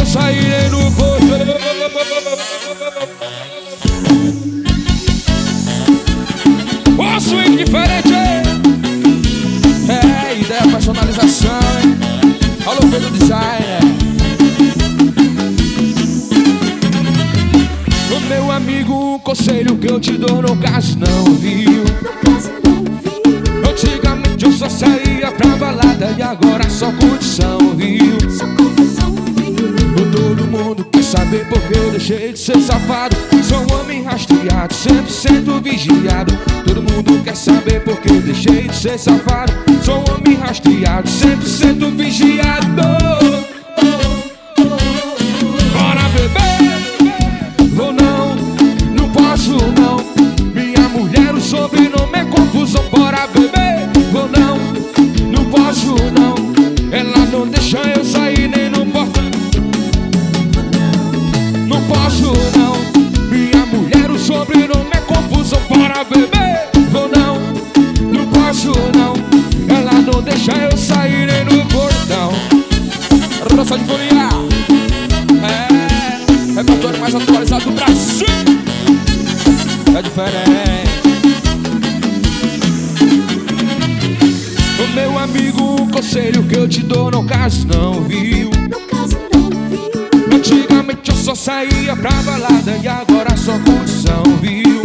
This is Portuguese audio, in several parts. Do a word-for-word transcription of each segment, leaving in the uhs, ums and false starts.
sair nem no portão. Ó, swing diferente, é, ideia, personalização, hein? Alô, Pedro Designer. O meu amigo, um conselho que eu te dou, no caso não viu. Antigamente eu só saía pra balada e agora só curtição, viu? Todo mundo quer saber porque eu deixei de ser safado. Sou um homem rastreado, cem por cento vigiado. Todo mundo quer saber porque eu deixei de ser safado. Sou um homem rastreado, cem por cento vigiado. Bora beber? Vou não, não posso não. Minha mulher, o sobrenome é confusão. Bora beber? Vou não, não posso não. Ela não deixa eu sair nem no portão. Não posso não. Minha mulher, o sobrenome é confusão. Bora beber? Vou não, não posso não. Ela não deixa eu sair nem no portão. Roça de folia, é, repertório mais atualizado do Brasil. É diferente. O meu amigo, o conselho que eu te dou, no caso não viu. Antigamente eu só saía pra balada e agora só curtição, viu?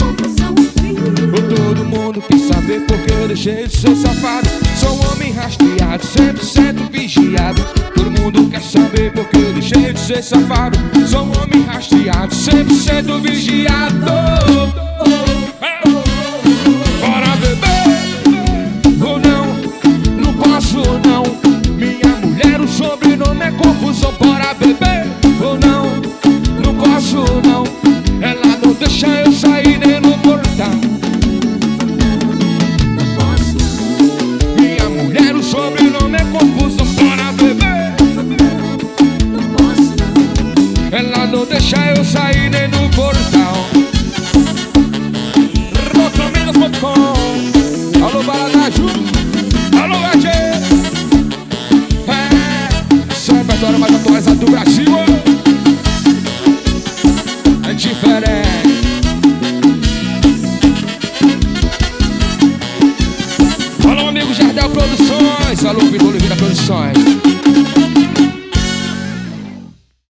Todo mundo quer saber porque eu deixei de ser safado. Sou um homem rastreado, cem por cento vigiado. Todo mundo quer saber porque eu deixei de ser safado. Sou um homem rastreado, cem por cento vigiado. Bora beber? Vou não, não posso não. Minha mulher, o sobrenome é confusão. Bora beber? Vou não, não posso não. Ela não deixa eu sair nem no portão. Minha mulher, o sobrenome é confusão. Bora beber? Ela não deixa eu sair nem no portão.